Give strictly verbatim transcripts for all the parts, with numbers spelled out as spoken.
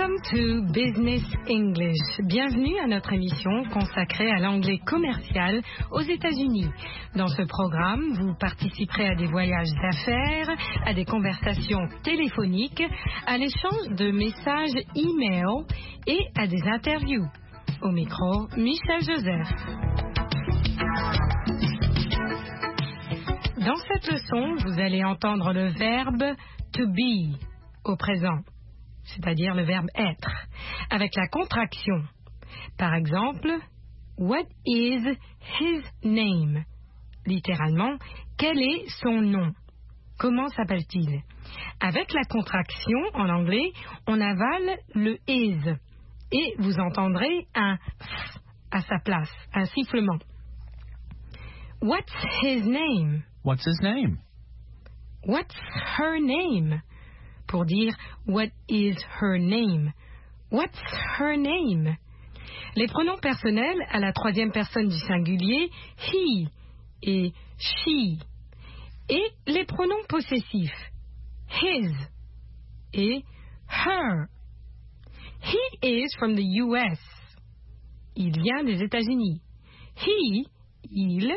Welcome to Business English. Bienvenue à notre émission consacrée à l'anglais commercial aux États-Unis. Dans ce programme, vous participerez à des voyages d'affaires, à des conversations téléphoniques, à l'échange de messages e-mail et à des interviews. Au micro, Michel Joseph. Dans cette leçon, vous allez entendre le verbe to be au présent, c'est-à-dire le verbe être, avec la contraction. Par exemple, what is his name? Littéralement, quel est son nom? Comment s'appelle-t-il? Avec la contraction, en anglais, on avale le is et vous entendrez un f à sa place, un sifflement. What's his name? What's his name? What's her name? Pour dire what is her name? What's her name? Les pronoms personnels à la troisième personne du singulier, he et she. Et les pronoms possessifs, his et her. He is from the U S. Il vient des États-Unis. He, il.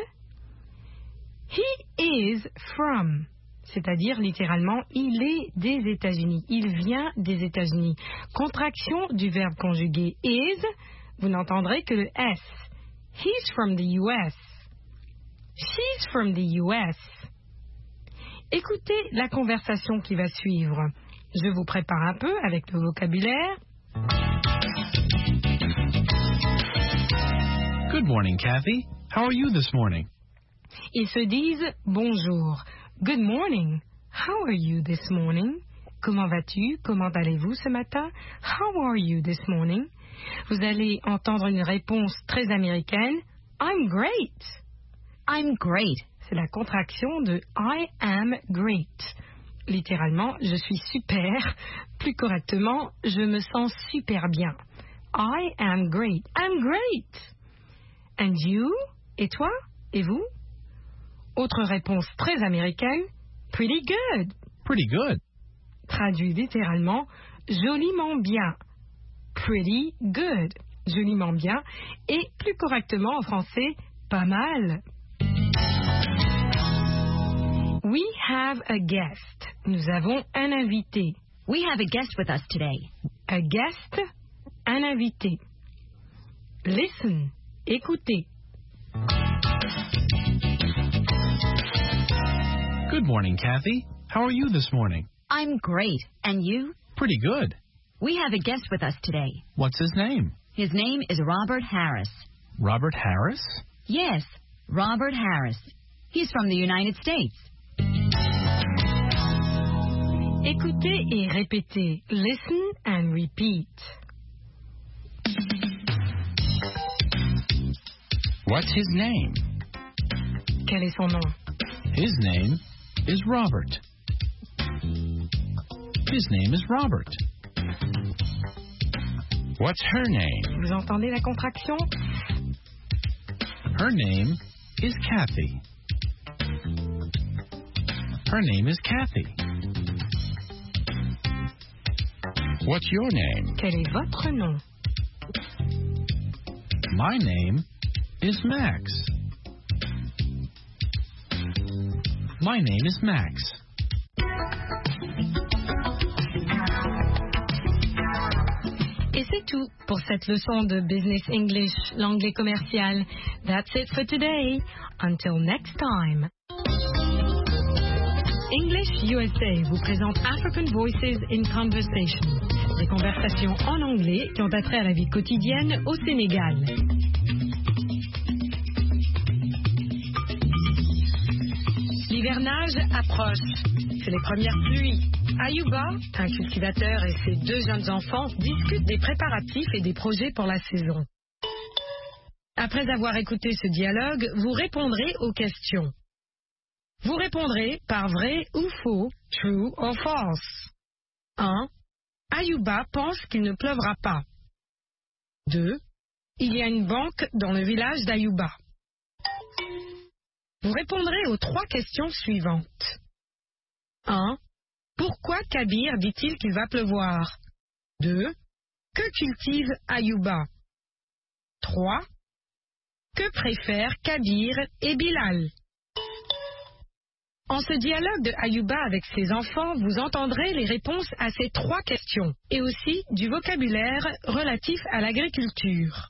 He is from. C'est-à-dire, littéralement, il est des États-Unis. Il vient des États-Unis. Contraction du verbe conjugué is, vous n'entendrez que le S. He's from the U S. She's from the U S. Écoutez la conversation qui va suivre. Je vous prépare un peu avec le vocabulaire. Good morning, Kathy. How are you this morning? Ils se disent bonjour. Good morning. How are you this morning? Comment vas-tu? Comment allez-vous ce matin? How are you this morning? Vous allez entendre une réponse très américaine. I'm great. I'm great. C'est la contraction de I am great. Littéralement, je suis super. Plus correctement, je me sens super bien. I am great. I'm great. And you? Et toi? Et vous? Autre réponse très américaine, pretty good. Pretty good. Traduit littéralement, joliment bien. Pretty good. Joliment bien. Et plus correctement en français, pas mal. We have a guest. Nous avons un invité. We have a guest with us today. A guest, un invité. Listen, écoutez. Good morning, Kathy. How are you this morning? I'm great. And you? Pretty good. We have a guest with us today. What's his name? His name is Robert Harris. Robert Harris? Yes, Robert Harris. He's from the United States. Écoutez et répétez. Listen and repeat. What's his name? Quel est son nom? His name is Robert. His name is Robert. What's her name? Vous entendez la contraction? Her name is Kathy. Her name is Kathy. What's your name? Quel est votre nom? My name is Max. My name is Max. Et c'est tout pour cette leçon de Business English, l'anglais commercial. That's it for today. Until next time. English U S A vous présente African Voices in Conversation. Des conversations en anglais qui ont attrait à la vie quotidienne au Sénégal. L'hivernage approche. C'est les premières pluies. Ayuba, un cultivateur et ses deux jeunes enfants discutent des préparatifs et des projets pour la saison. Après avoir écouté ce dialogue, vous répondrez aux questions. Vous répondrez par vrai ou faux, true or false. un. Ayuba pense qu'il ne pleuvra pas. deux. Il y a une banque dans le village d'Ayuba. Vous répondrez aux trois questions suivantes. un. Pourquoi Kabir dit-il qu'il va pleuvoir? deux. Que cultive Ayuba? trois. Que préfèrent Kabir et Bilal? En ce dialogue de Ayuba avec ses enfants, vous entendrez les réponses à ces trois questions et aussi du vocabulaire relatif à l'agriculture.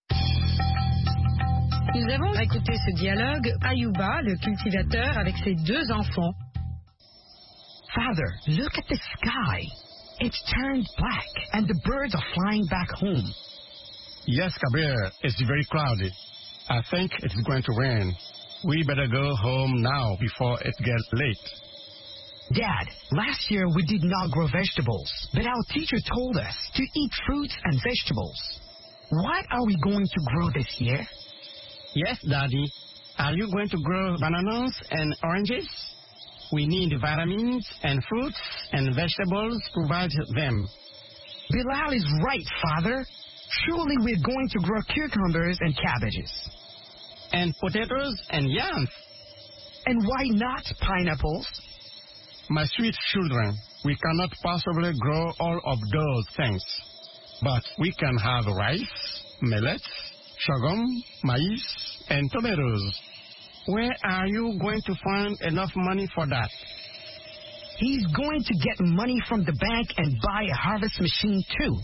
Nous avons écouté ce dialogue, Ayuba, le cultivateur, avec ses deux enfants. Father, look at the sky. It's turned black and the birds are flying back home. Yes, Kabir, it's very cloudy. I think it's going to rain. We better go home now before it gets late. Dad, last year we did not grow vegetables, but our teacher told us to eat fruits and vegetables. What are we going to grow this year? Yes, Daddy. Are you going to grow bananas and oranges? We need vitamins and fruits and vegetables to provide them. Bilal is right, Father. Surely we're going to grow cucumbers and cabbages. And potatoes and yams. And why not pineapples? My sweet children, we cannot possibly grow all of those things. But we can have rice, millet, sorghum, maize, and tomatoes. Where are you going to find enough money for that? He's going to get money from the bank and buy a harvest machine too.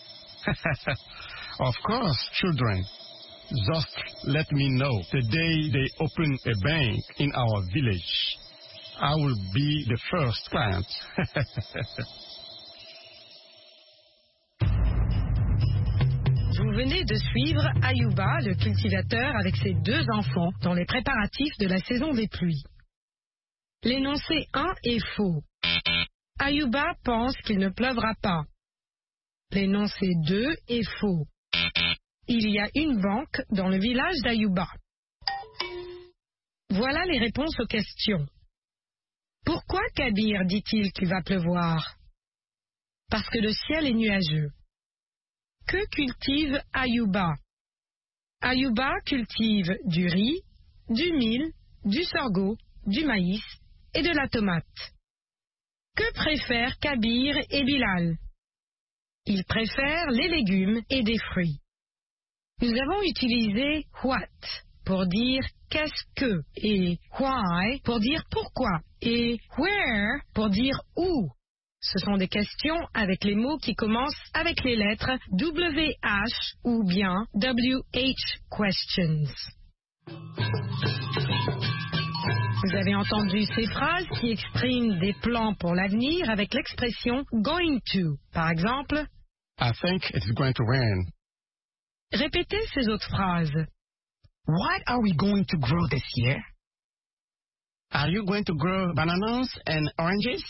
Of course, children. Just let me know the day they open a bank in our village. I will be the first client. Vous venez de suivre Ayuba, le cultivateur, avec ses deux enfants dans les préparatifs de la saison des pluies. L'énoncé un est faux. Ayuba pense qu'il ne pleuvra pas. L'énoncé deux est faux. Il y a une banque dans le village d'Ayuba. Voilà les réponses aux questions. Pourquoi Kabir dit-il qu'il va pleuvoir? Parce que le ciel est nuageux. Que cultive Ayuba? Ayuba cultive du riz, du mil, du sorgho, du maïs et de la tomate. Que préfèrent Kabir et Bilal? Ils préfèrent les légumes et des fruits. Nous avons utilisé what pour dire qu'est-ce que et why pour dire pourquoi et where pour dire où. Ce sont des questions avec les mots qui commencent avec les lettres W H ou bien W H questions. Vous avez entendu ces phrases qui expriment des plans pour l'avenir avec l'expression going to. Par exemple, I think it's going to rain. Répétez ces autres phrases. What are we going to grow this year? Are you going to grow bananas and oranges?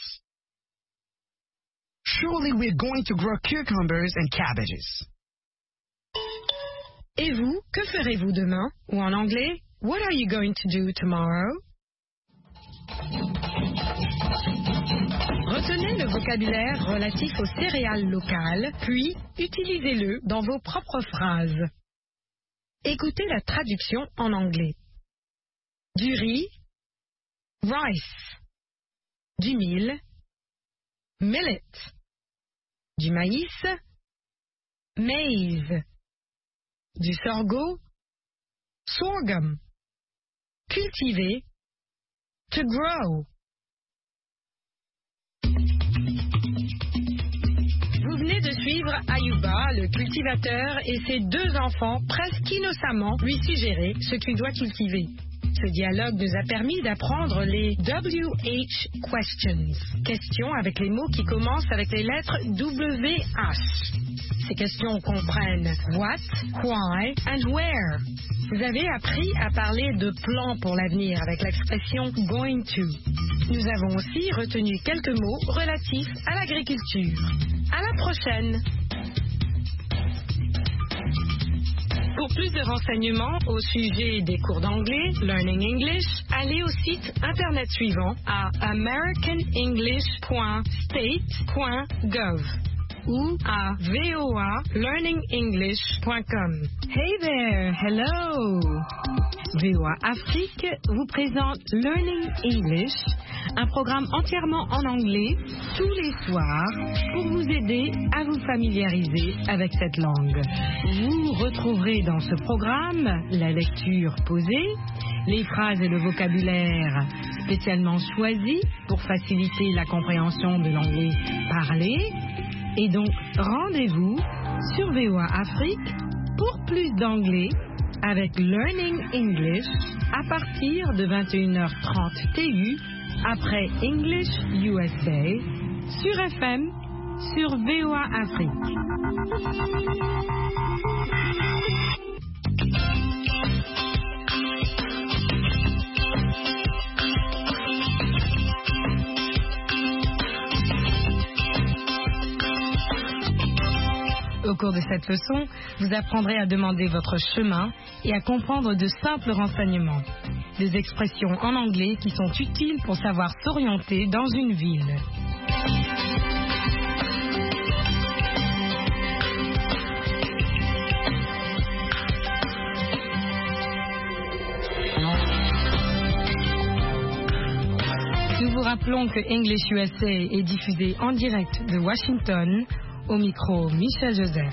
Surely we're going to grow cucumbers and cabbages. Et vous, que ferez-vous demain? Ou en anglais, what are you going to do tomorrow? Retenez le vocabulaire relatif aux céréales locales, puis utilisez-le dans vos propres phrases. Écoutez la traduction en anglais. Du riz, rice. Du mil, millet. Du maïs, maize. Du sorgho, sorghum. Cultiver, to grow. Vous venez de suivre Ayuba, le cultivateur, et ses deux enfants presque innocemment lui suggérer ce qu'il doit cultiver. Ce dialogue nous a permis d'apprendre les W H questions, questions avec les mots qui commencent avec les lettres W H. Ces questions comprennent what, why and where. Vous avez appris à parler de plans pour l'avenir avec l'expression going to. Nous avons aussi retenu quelques mots relatifs à l'agriculture. À la prochaine! Pour plus de renseignements au sujet des cours d'anglais, Learning English, allez au site internet suivant à american english point state point gov. ou à voa learning english point com. Hey there, hello. V O A Afrique vous présente Learning English, un programme entièrement en anglais tous les soirs pour vous aider à vous familiariser avec cette langue. Vous retrouverez dans ce programme la lecture posée, les phrases et le vocabulaire spécialement choisis pour faciliter la compréhension de l'anglais parlé. Et donc, rendez-vous sur V O A Afrique pour plus d'anglais avec Learning English à partir de vingt et une heures trente T U après English U S A sur F M sur V O A Afrique. Au cours de cette leçon, vous apprendrez à demander votre chemin et à comprendre de simples renseignements. Des expressions en anglais qui sont utiles pour savoir s'orienter dans une ville. Nous vous rappelons que English U S A est diffusé en direct de Washington. Au micro, Michel Joseph.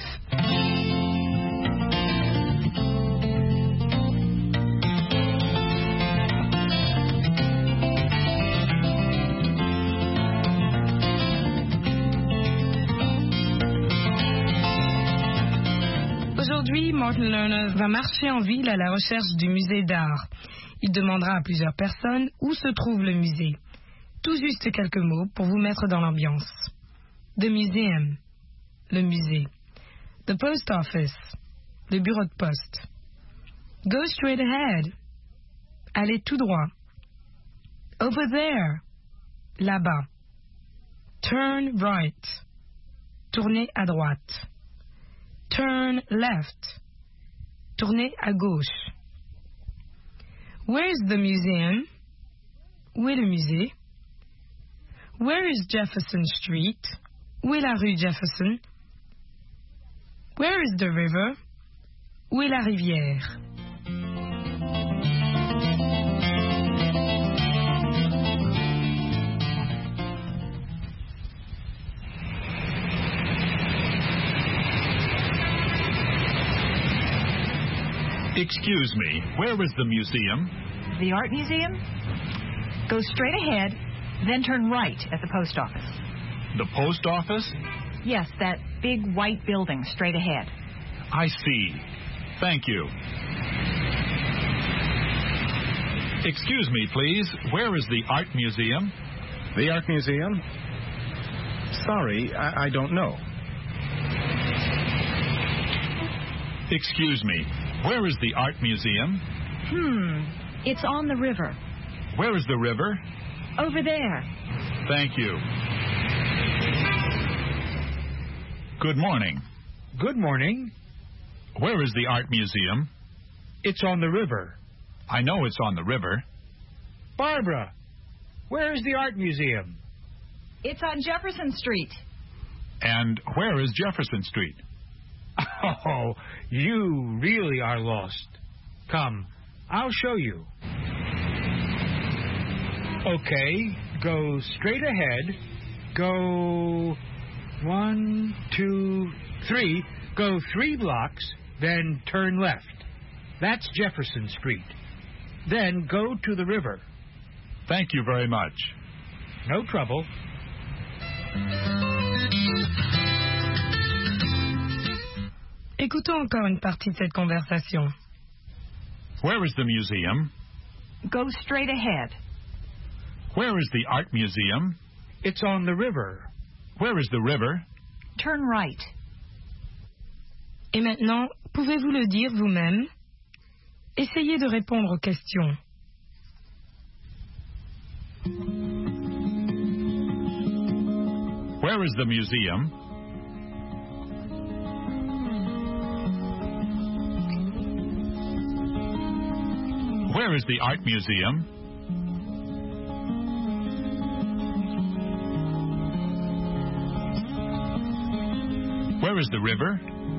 Aujourd'hui, Martin Lerner va marcher en ville à la recherche du musée d'art. Il demandera à plusieurs personnes où se trouve le musée. Tout juste quelques mots pour vous mettre dans l'ambiance. The Museum. Le musée. The post office. Le bureau de poste. Go straight ahead. Allez tout droit. Over there. Là-bas. Turn right. Tournez à droite. Turn left. Tournez à gauche. Where's the museum? Où est le musée? Where is Jefferson Street? Où est la rue Jefferson? Where is the river? Où est la rivière? Excuse me, where is the museum? The Art Museum? Go straight ahead, then turn right at the post office. The post office? Yes, that big white building straight ahead. I see. Thank you. Excuse me, please. Where is the Art Museum? The Art Museum? Sorry, I, I don't know. Excuse me. Where is the Art Museum? Hmm. It's on the river. Where is the river? Over there. Thank you. Good morning. Good morning. Where is the Art Museum? It's on the river. I know it's on the river. Barbara, where is the Art Museum? It's on Jefferson Street. And where is Jefferson Street? Oh, you really are lost. Come, I'll show you. Okay, go straight ahead. Go one, two, three. Go three blocks, then turn left. That's Jefferson Street. Then go to the river. Thank you very much. No trouble. Écoutons encore une partie de cette conversation. Where is the museum? Go straight ahead. Where is the Art Museum? It's on the river. Where is the river? Turn right. Et maintenant, pouvez-vous le dire vous-même? Essayez de répondre aux questions. Where is the museum? Where is the Art Museum? Where is the river?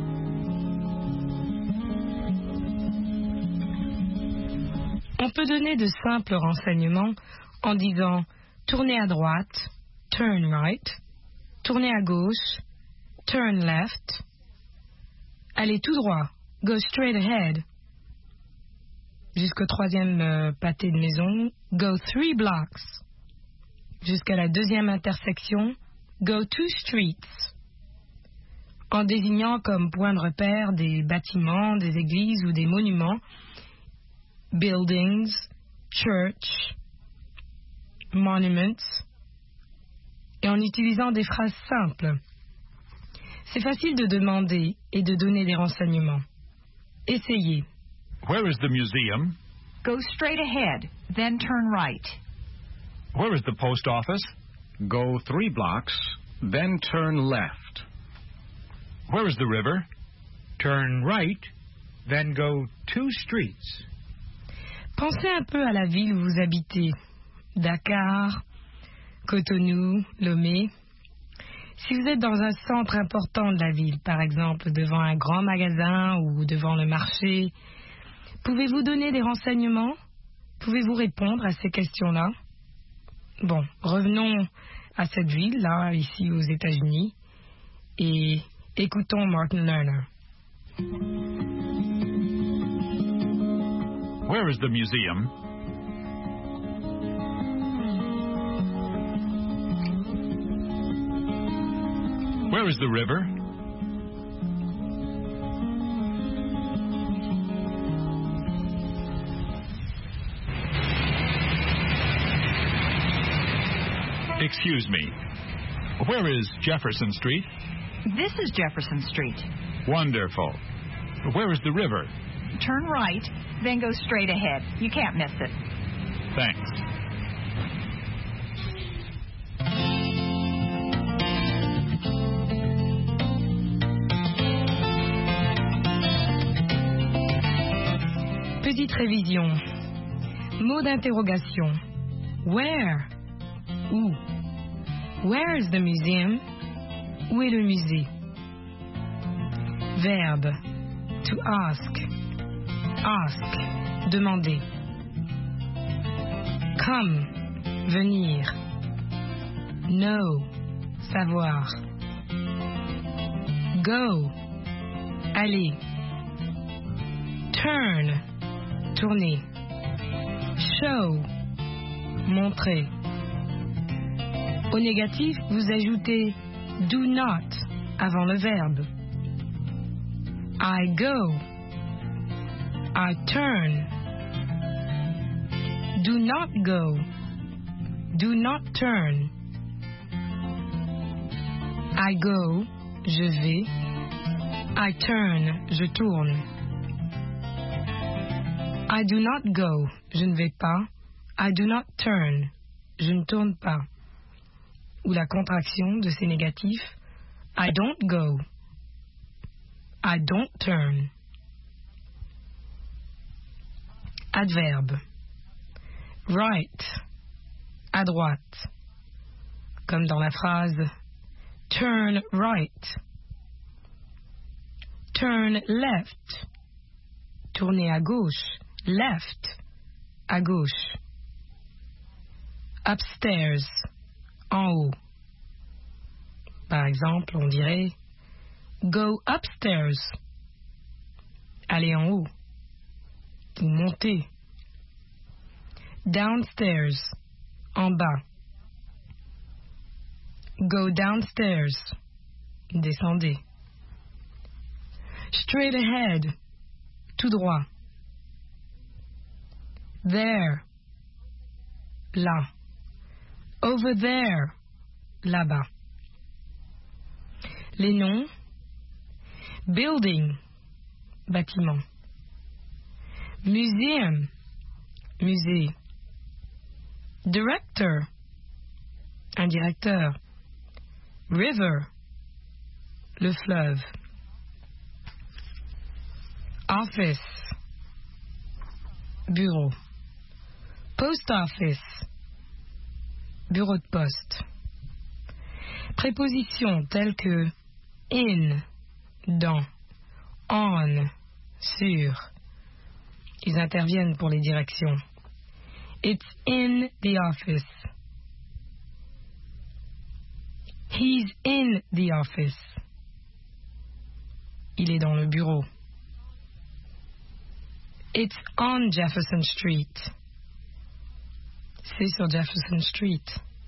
On peut donner de simples renseignements en disant tournez à droite, turn right, tournez à gauche, turn left, allez tout droit, go straight ahead, jusqu'au troisième euh, pâté de maison, go three blocks, jusqu'à la deuxième intersection, go two streets, en désignant comme point de repère des bâtiments, des églises ou des monuments, buildings, church, monuments, et en utilisant des phrases simples. C'est facile de demander et de donner des renseignements. Essayez. Where is the museum? Go straight ahead, then turn right. Where is the post office? Go three blocks, then turn left. Where is the river? Turn right, then go two streets. Pensez un peu à la ville où vous habitez. Dakar, Cotonou, Lomé. Si vous êtes dans un centre important de la ville, par exemple devant un grand magasin ou devant le marché, pouvez-vous donner des renseignements? Pouvez-vous répondre à ces questions-là? Bon, revenons à cette ville-là, ici aux États-Unis, et écoutons Martin Lerner. Where is the museum? Where is the river? Excuse me. Where is Jefferson Street? This is Jefferson Street. Wonderful. Where is the river? Turn right, then go straight ahead. You can't miss it. Thanks. Petite révision. Mot d'interrogation. Where? Où? Where is the museum? Où est le musée? Verbe. To ask. Ask. Demander. Come. Venir. Know. Savoir. Go. Aller. Turn. Tourner. Show. Montrer. Au négatif, vous ajoutez do not avant le verbe. I go. I turn. Do not go. Do not turn. I go. Je vais. I turn. Je tourne. I do not go. Je ne vais pas. I do not turn. Je ne tourne pas. Ou la contraction de ces négatifs. I don't go. I don't turn. Adverbe. Right. À droite. Comme dans la phrase turn right. Turn left. Tourner à gauche. Left. À gauche. Upstairs. En haut. Par exemple, on dirait go upstairs. Aller en haut. Ou monter. Downstairs. En bas. Go downstairs. Descendez. Straight ahead. Tout droit. There. Là. Over there. Là-bas. Les noms. Building. Bâtiment. Museum. Musée. Director. Un directeur. River. Le fleuve. Office. Bureau. Post office. Bureau de poste. Prépositions telles que in, dans, on, sur. Ils interviennent pour les directions. It's in the office. He's in the office. Il est dans le bureau. It's on Jefferson Street. C'est sur Jefferson Street.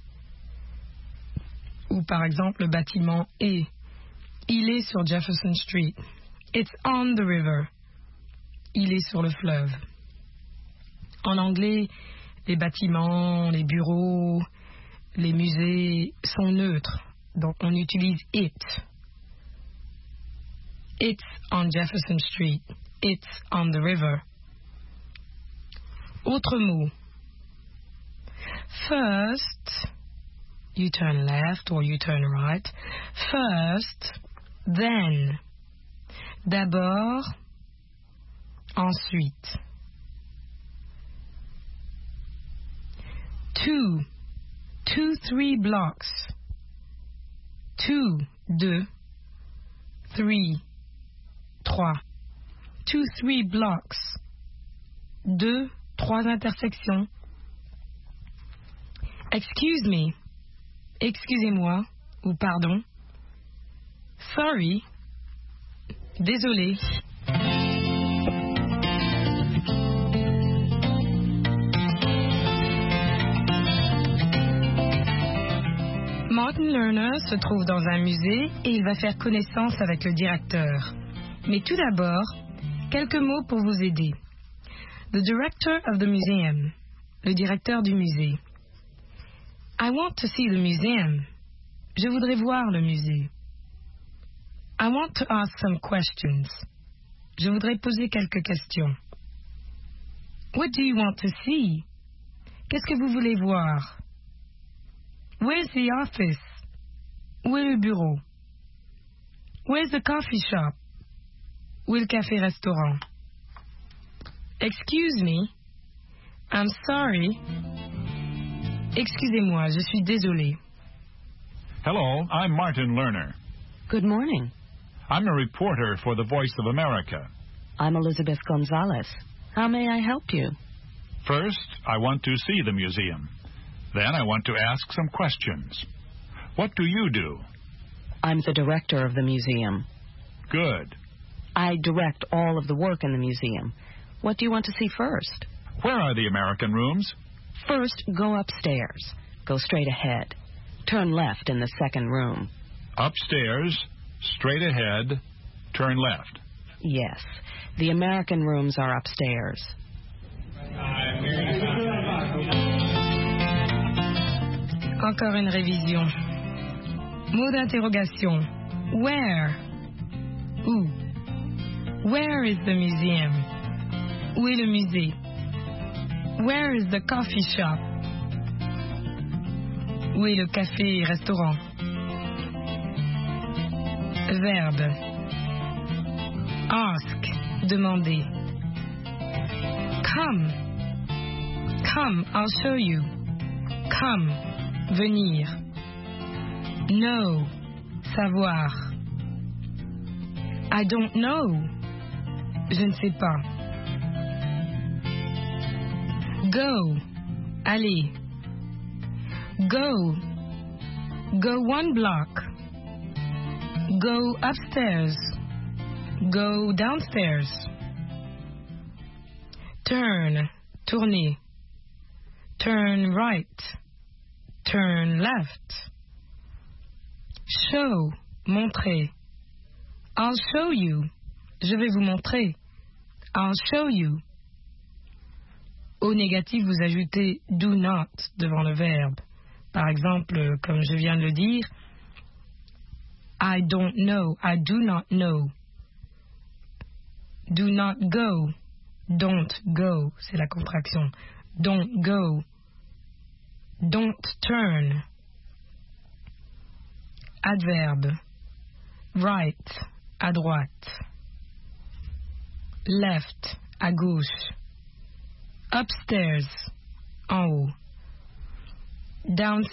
Ou par exemple, le bâtiment est. Il est sur Jefferson Street. It's on the river. Il est sur le fleuve. En anglais, les bâtiments, les bureaux, les musées sont neutres. Donc, on utilise it. It's on Jefferson Street. It's on the river. Autre mot. First, you turn left or you turn right. First, then. D'abord, ensuite. Two, two, three blocks. Two, deux. Three, trois. Two, three blocks. Deux, trois intersections. Excuse me. Excusez-moi ou pardon. Sorry. Désolé. Martin Lerner se trouve dans un musée et il va faire connaissance avec le directeur. Mais tout d'abord, quelques mots pour vous aider. The director of the museum. Le directeur du musée. I want to see the museum. Je voudrais voir le musée. I want to ask some questions. Je voudrais poser quelques questions. What do you want to see? Qu'est-ce que vous voulez voir? Where's the office? Où est le bureau? Where's the coffee shop? Où est le café-restaurant? Excuse me. I'm sorry. Excusez-moi, je suis désolé. Hello, I'm Martin Lerner. Good morning. I'm a reporter for the Voice of America. I'm Elizabeth Gonzalez. How may I help you? First, I want to see the museum. Then I want to ask some questions. What do you do? I'm the director of the museum. Good. I direct all of the work in the museum. What do you want to see first? Where are the American rooms? First, go upstairs. Go straight ahead. Turn left in the second room. Upstairs, straight ahead, turn left. Yes. The American rooms are upstairs. Encore une révision. Mot d'interrogation. Where? Où? Where is the museum? Où est le musée? Where is the coffee shop? Où est le café-restaurant? Verbe. Ask. Demander. Come. Come, I'll show you. Come. Venir. Know. Savoir. I don't know. Je ne sais pas. Go. Aller. Go. Go one block. Go upstairs. Go downstairs. Turn. Tourner. Turn right. Turn left. Show. Montrer. I'll show you. Je vais vous montrer. I'll show you. Au négatif, vous ajoutez do not devant le verbe. Par exemple, comme je viens de le dire, I don't know, I do not know. Do not go. Don't go, c'est la contraction. Don't go. Don't turn. Adverbe. Right, à droite. Left, à gauche. Upstairs, en haut.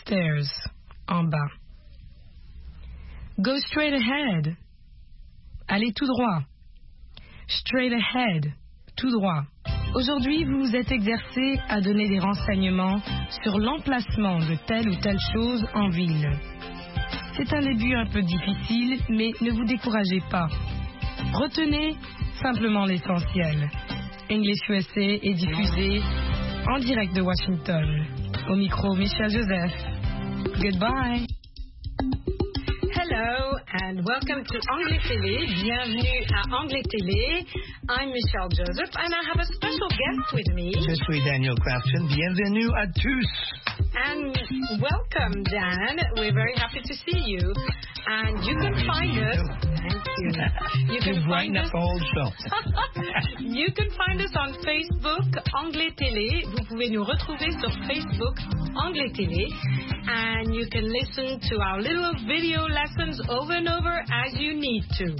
Downstairs, en bas. Go straight ahead. allez tout droit. Straight ahead, tout droit. Aujourd'hui, vous vous êtes exercé à donner des renseignements sur l'emplacement de telle ou telle chose en ville. C'est un début un peu difficile, mais ne vous découragez pas. Retenez simplement l'essentiel. English U S A est diffusé en direct de Washington. Au micro, Michel Joseph. Goodbye. Hello and welcome to Anglais Télé. Bienvenue à Anglais Télé. I'm Michelle Joseph and I have a special guest with me. Je suis Daniel Crafton. Bienvenue à tous. And welcome, Dan. We're very happy to see you. And you can find us. Thank you. You can find us. The whole show. You can find us on Facebook, Anglais Télé. Vous pouvez nous retrouver sur Facebook, Anglais Télé. And you can listen to our little video lessons over and over as you need to.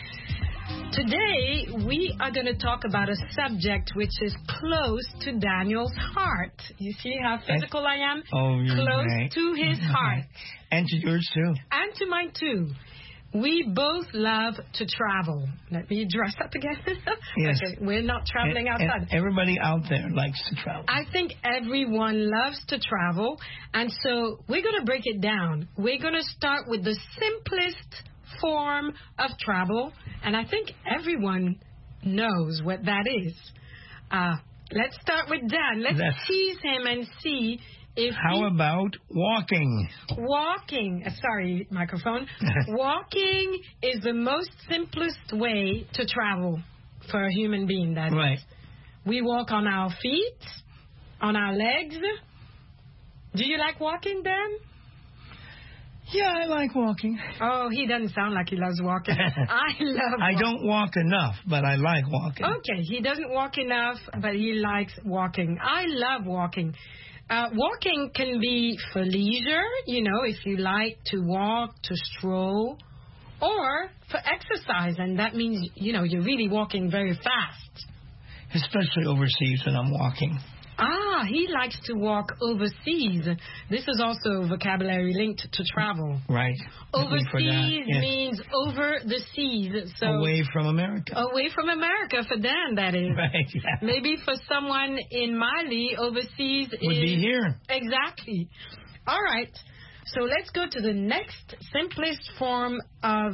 Today, we are going to talk about a subject which is close to Daniel's heart. You see how physical I am? Oh, you're Close right. to his heart. And to yours, too. And to mine, too. We both love to travel. Let me dress up again. Yes. Okay, we're not traveling and, outside. And everybody out there likes to travel. I think everyone loves to travel. And so we're going to break it down. We're going to start with the simplest form of travel, and I think everyone knows what that is. Uh, let's start with Dan. Let's That's, tease him and see if How he, about walking? walking, uh, sorry, microphone, walking is the most simplest way to travel for a human being. That right. is. We walk on our feet, on our legs. Do you like walking, Dan? Yeah, I like walking. Oh, he doesn't sound like he loves walking. I love I walking. don't walk enough, but I like walking. Okay, he doesn't walk enough, but he likes walking. I love walking. Uh, walking can be for leisure, you know, if you like to walk, to stroll, or for exercise, and that means, you know, you're really walking very fast. Especially overseas when I'm walking. Ah, he likes to walk overseas. This is also a vocabulary linked to travel. Right. Overseas yes. means over the seas. So away from America. Away from America, for Dan, that is. Right, yeah. Maybe for someone in Mali, overseas Would is... be here. Exactly. All right. So let's go to the next simplest form of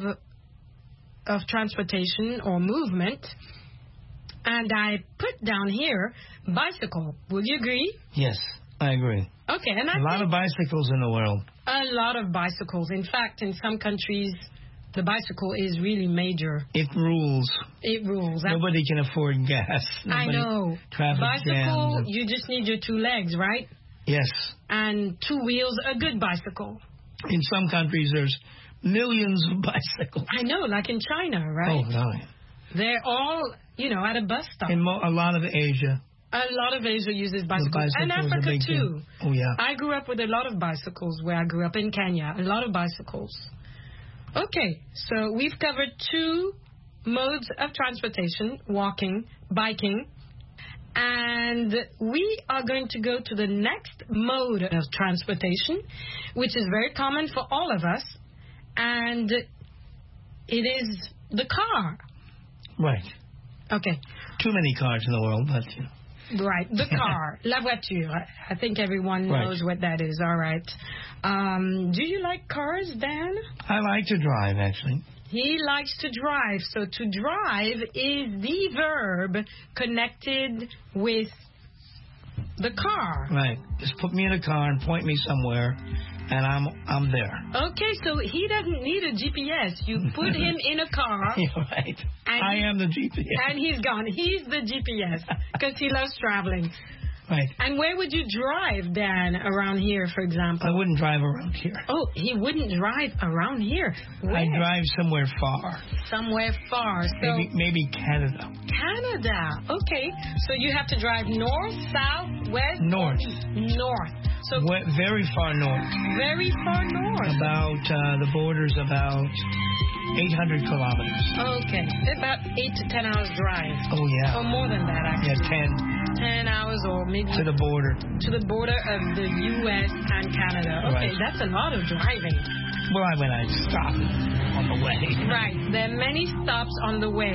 of transportation or movement. And I put down here bicycle. Would you agree? Yes, I agree. Okay, and I a lot think of bicycles in the world. A lot of bicycles. In fact, in some countries, the bicycle is really major. It rules. It rules. Nobody can afford gas. I Nobody, know. Traffic bicycle, jams. you just need your two legs, right? Yes. And two wheels, a good bicycle. In some countries, there's millions of bicycles. I know, like in China, right? Oh, no. They're all, you know, at a bus stop. In mo- a lot of Asia. A lot of Asia uses bicycles. And Africa, too. Thing. Oh, yeah. I grew up with a lot of bicycles where I grew up in Kenya. A lot of bicycles. Okay, so we've covered two modes of transportation, walking, biking. And we are going to go to the next mode of transportation, which is very common for all of us. And it is the car. Right. Okay. Too many cars in the world, but you know. Right, the car, la voiture. I think everyone knows right. what that is. All right. Um, do you like cars, Dan? I like to drive, actually. He likes to drive. So to drive is the verb connected with the car. Right. Just put me in a car and point me somewhere, and I'm I'm there. Okay, so he doesn't need a G P S. You put him in a car. You're right. I he, am the G P S. And he's gone. He's the G P S because he loves traveling. Right. And where would you drive, Dan, around here, for example? I wouldn't drive around here. Oh, he wouldn't drive around here. Where? I'd drive somewhere far. Somewhere far. So maybe, maybe Canada. Canada. Okay. So you have to drive north, south, west? North. North. So Went very far north. Very far north. About, uh, the border's about eight hundred kilometers. Okay. About eight to ten hours drive. Oh, yeah. Or more than that, actually. Yeah, ten. Ten hours or maybe... To the border. To the border of the U S and Canada. Okay, Right. that's a lot of driving. Well, I mean, I stopped on the way. Right. There are many stops on the way.